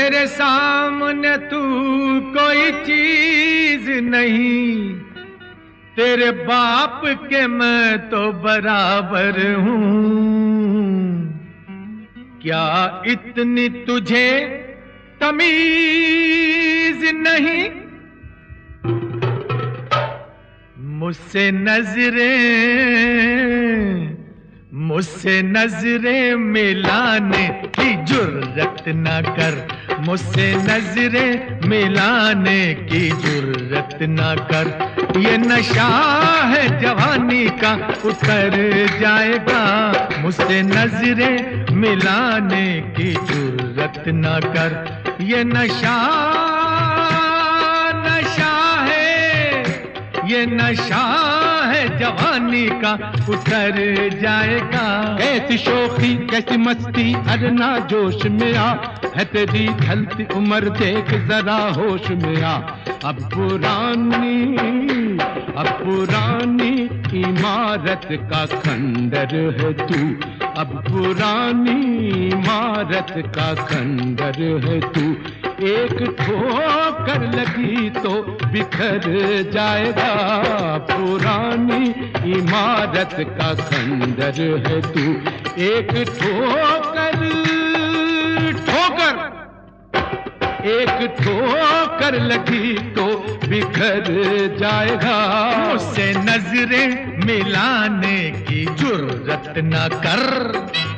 मेरे सामने तू कोई चीज नहीं, तेरे बाप के मैं तो बराबर हूँ। क्या इतनी तुझे तमीज नहीं? मुझसे नजरें मिलाने की जुर्रत ना कर, मुझसे नजरें मिलाने की जुर्रत ना कर। ये नशा है जवानी का उतर जाएगा, मुझसे नजरें मिलाने की जुर्रत ना कर। ये नशा है, ये नशा है जवानी का उतर जाएगा। कैसी शोखी कैसी मस्ती अरना जोश में आ, है तेरी ढलती उम्र देख जरा होश में आ। अब पुरानी इमारत का खंडर है तू, अब पुरानी इमारत का खंडर है तू। एक ठोकर लगी तो बिखर जाएगा, पुरानी इमारत का खंडर है तू। एक ठोकर लगी तो बिखर जाएगा। मुझसे नजरें मिलाने की जुर्रत ना कर।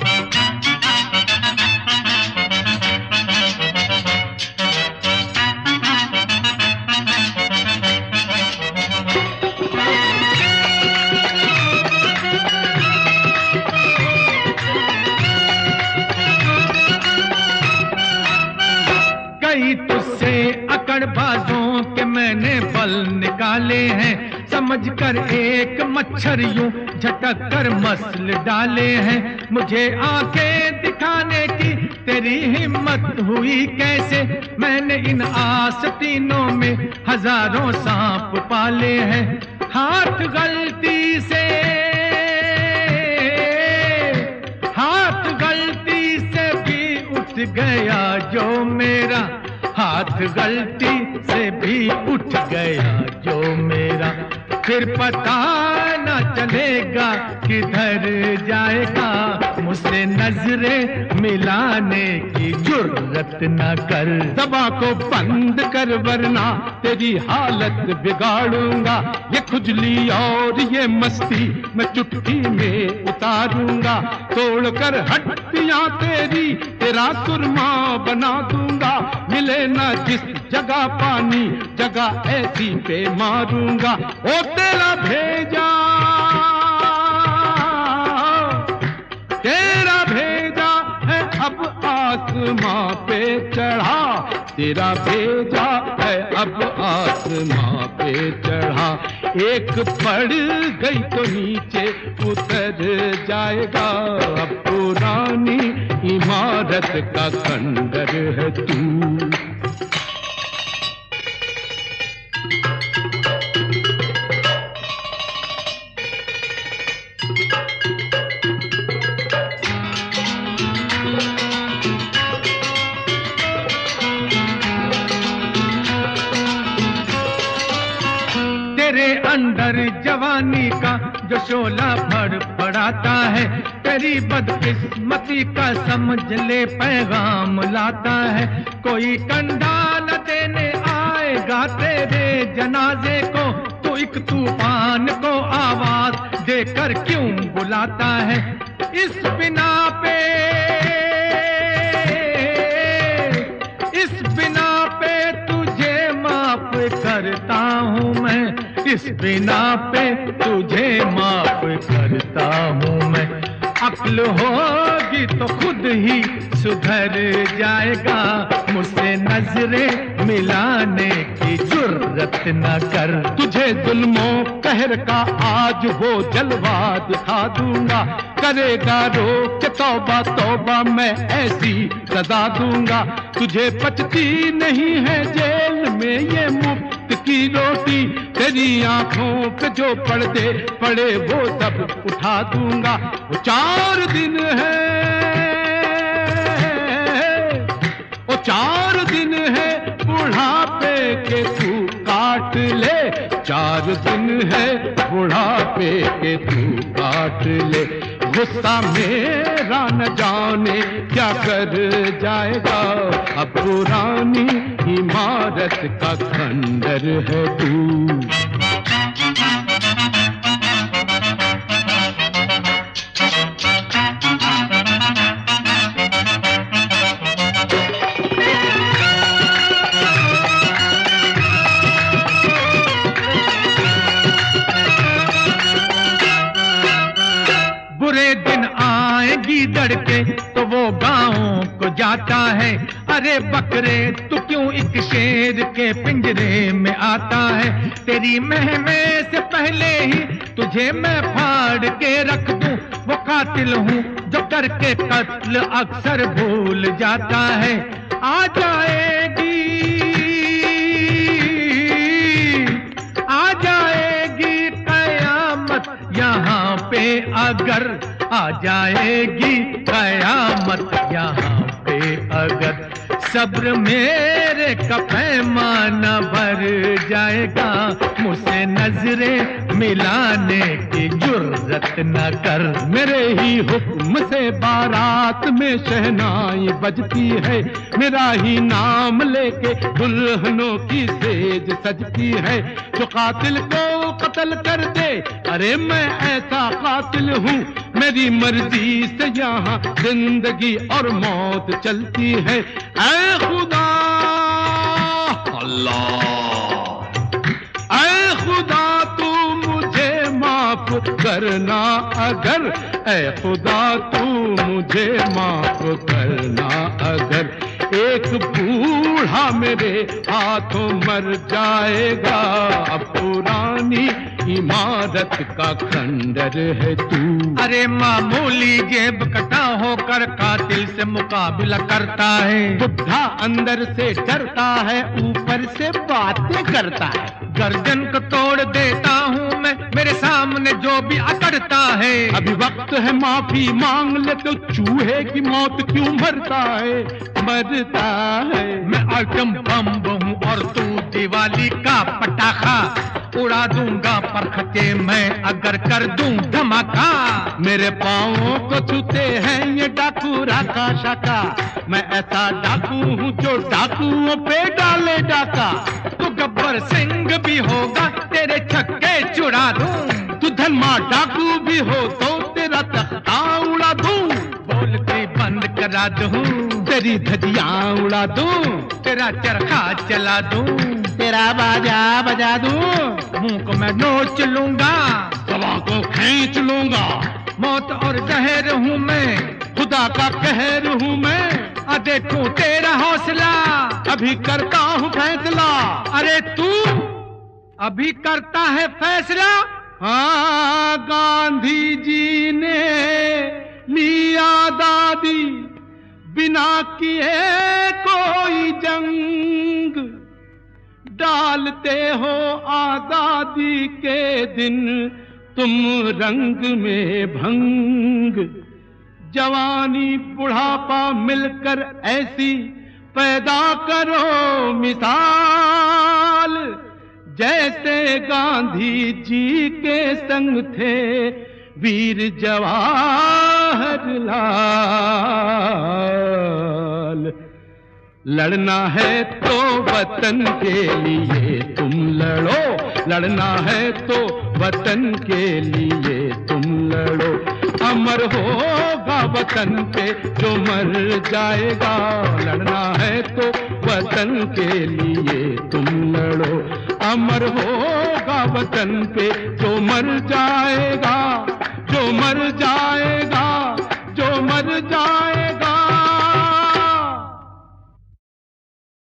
कई तुझसे अकड़बाजों के मैंने बल निकाले हैं, समझकर एक मच्छर यूं झटक कर मसल डाले हैं। मुझे आंखें दिखाने की तेरी हिम्मत हुई कैसे? मैंने इन आस्तीनों में हजारों सांप पाले हैं। हाथ गलती से भी उठ गया जो मेरा, हाथ गलती से भी उठ गया जो मेरा। फिर पता न चलेगा किधर जाएगा, मुझसे नजरें मिलाने की जुर्रत न कर। दबा को बंद कर वरना तेरी हालत बिगाड़ूंगा। ये खुजली और ये मस्ती मैं चुटकी में उतारूंगा। तोड़कर हड्डियां तेरी तेरा सुरमा बना दूंगा। मिले ना जिस जगह पानी जगह ऐसी पे मारूंगा। ओ तेरा भेजा है अब आसमां पे चढ़ा, तेरा भेजा है अब आसमां पे चढ़ा। एक पड़ गई तो नीचे उतर जाएगा, अब पुरानी इमारत का खंडर है तू। तेरे अंदर जवानी का जो शोला फड़फड़ाता है, तेरी बदकिस्मती का समझ ले पैगाम लाता है। कोई कंधा न देने आएगा तेरे जनाजे को, तो एक तूफान को आवाज देकर क्यों बुलाता है? इस बिना पे तुझे माफ करता हूँ मैं, इस बिना पे तुझे माफ करता हूँ मैं। अक्ल होगी तो खुद ही सुधर जाएगा, मुझसे नजरें मिलाने की जुर्रत न कर। तुझे जुल्मों कहर का आज वो जलवा दिखा दूंगा। करेगा रोक तौबा तौबा मैं ऐसी सजा दूंगा। तुझे पचती नहीं है जेल में ये मुफ्त की रोटी, तेरी आंखों पे जो पर्दे पड़े वो सब उठा दूंगा। वो 4 दिन है, वो 4 दिन है बुढ़ापे के तू काट ले, 4 दिन है बुढ़ापे के तू काट ले। गुस्सा मेरा न जाने क्या कर जाएगा, अब पुरानी इमारत का खंडर है तू। बुरे दिन आएगी दड़के तो वो गाँव को जाता है, अरे बकरे तू क्यों एक शेर के पिंजरे में आता है। तेरी महमे से पहले ही तुझे मैं फाड़ के रख दूं, वो कातिल हूँ जो करके कत्ल अक्सर भूल जाता है। आ जाएगी कयामत यहाँ पे अगर, आ जाएगी कयामत यहाँ पे अगर, सब्र मेरे का पैमाना भर जाएगा, मुझसे नजरें मिलाने की जुर्रत न कर। मेरे ही हुक्म से बारात में शहनाई बजती है, मेरा ही नाम लेके दुल्हनों की सेज सजती है। जो कातिल को कत्ल कर दे, अरे मैं ऐसा कातिल हूँ, मेरी मर्जी से यहाँ जिंदगी और मौत चलती है। ऐ खुदा अल्लाह, ऐ खुदा तू मुझे माफ करना अगर, ऐ खुदा तू मुझे माफ करना अगर, एक बूढ़ा मेरे हाथों मर जाएगा, अब पुरानी इमारत का खंडर है तू। अरे मामूली जेब कटा होकर कातिल से मुकाबला करता है, बुढ़ा अंदर से डरता है, ऊपर से बातें करता है। गर्दन को तोड़ देता हूँ मैं मेरे सामने जो भी अकड़ता है। अभी वक्त है माफी मांग ले, तो चूहे की मौत क्यों मरता है, मरता है। मैं आइटम बम हूँ और तू दिवाली का पटाखा, उड़ा दूंगा परखचे मैं अगर कर दूं धमाका। मेरे पाँवों को छूते हैं ये डाकू राका शाका, मैं ऐसा डाकू हूँ जो डाकुओं पे डाले डाका। तू गब्बर सिंह भी होगा, तेरे छक्के छुड़ा दूं। तू धनमा डाकू भी हो तो तेरा तख्ता उड़ा दूं। बोलती बंद करा दूं, तेरी धजियां उड़ा दूं। तेरा चरखा चला दूं, तेरा बाजा बजा दूं। मुंह को मैं नोच लूंगा, गवाह को खींच लूंगा। मौत और जहर हूँ मैं, खुदा का कहर हूँ मैं। देखूं तेरा हौसला, अभी करता हूँ फैसला। अरे तू अभी करता है फैसला। हाँ, गांधी जी ने लिया दादी, बिना किए कोई जंग, डालते हो आजादी के दिन तुम रंग में भंग। जवानी बुढ़ापा मिलकर ऐसी पैदा करो मिसाल, जैसे गांधी जी के संग थे वीर जवाहर लाल। लड़ना है तो वतन के लिए तुम लड़ो, लड़ना है तो वतन के लिए तुम लड़ो। अमर होगा वतन पे जो मर जाएगा, लड़ना है तो वतन के लिए तुम लड़ो। अमर होगा वतन पे जो मर जाएगा, जो मर जाएगा, जो मर जाएगा।